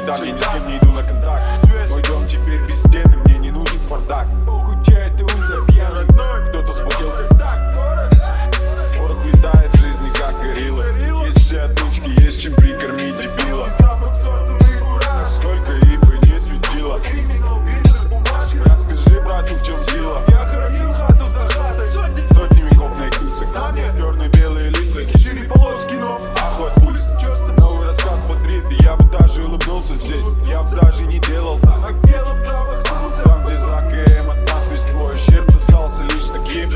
Там я ни с кем не иду на контакт. Мой дом теперь без стены, мне не нужен бардак. Похудеет, ты ультра пьяный, кто-то спотел как так. Порох летает в жизни как горилла. Есть все отдушки, есть чем прикормить дебила. Сколько ей бы не светило. Расскажи, брату, в чем сила. Я хоронил хату за хатой. Сотни веков на экусах. Черные белые лица, шире полоски, но охват пульс. Новый рассказ бодрит, и я бы даже улыбнулся здесь. Я бы даже не делал так. Там, где за КМ от нас весь твой ущерб остался лишь таким.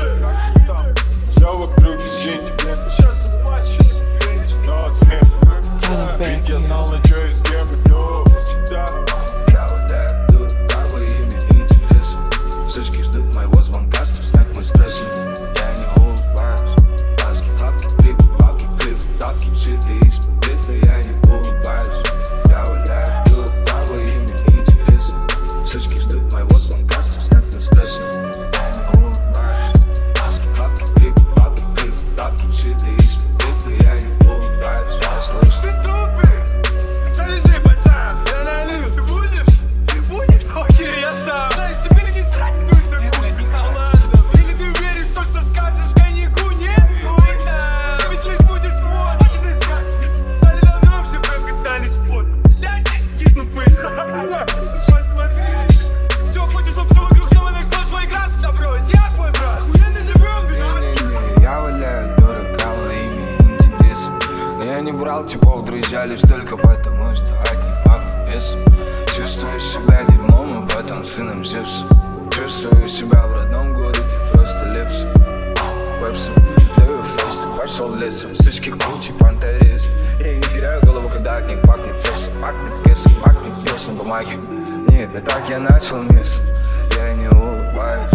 Все вокруг песчинки. Сейчас уплачу, но от смеха. Ведь я знал, на чё и с кем иду. Всегда. Я ударю, дур, право имя, интерес. Сучки ждут моего звонка, чтоб снять мой стресс. Я не улыбаюсь. Ласки, хапки, клипы, бабки, клипы, тапки, шиты из победы. Я не улыбаюсь. Я ударю, дур, право имя, интерес. Сучки ждут моего звонка, чтоб снять мой стресс. Я не улыбаюсь. Ласки, хапки, клипы, бабки, клипы, тапки, шиты из победы. Я не улыбаюсь. Я слышу. Ты тупый, залежи, пацан, я налил. Ты будешь? Ты будешь? Окей, я сам. Знаешь, тебе ли не срать, кто это будет? Или ты веришь в то, что скажешь коньяку? Нет? Да. Ты ведь лишь будешь свой. Хватит искать смысл. В зале давно все пропитались потом. Да нет, скисну пыль. Посмотри. Все, хочешь, чтоб все вокруг снова нашло свой град? Да брось, я твой брат. Охуенно живем, виноват. Я валяю дурака во имя интереса. Но я не брал типов, друзья, лишь только потому, что от них пахнет весом. Чувствую себя дерьмом, и потом сыном Зевса. Чувствую себя в родном городе, просто лепс. Пепсом, даю фейс, пошел лесом. Сучки круче, пантерез. Я не теряю голову, когда от них пахнет сексом. Пахнет кэсом, пахнет песней бумаги. Нет, не так я начал мисс. Я не улыбаюсь.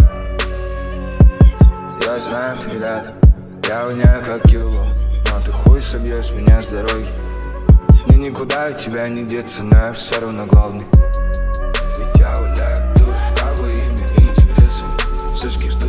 Я знаю, ты рядом. Я воняю как кило. Но ты хуй собьешь меня с дороги. Мне никуда от тебя не деться, но я все равно главный. Ведь я валяю дур, право имя, интересы. Сучки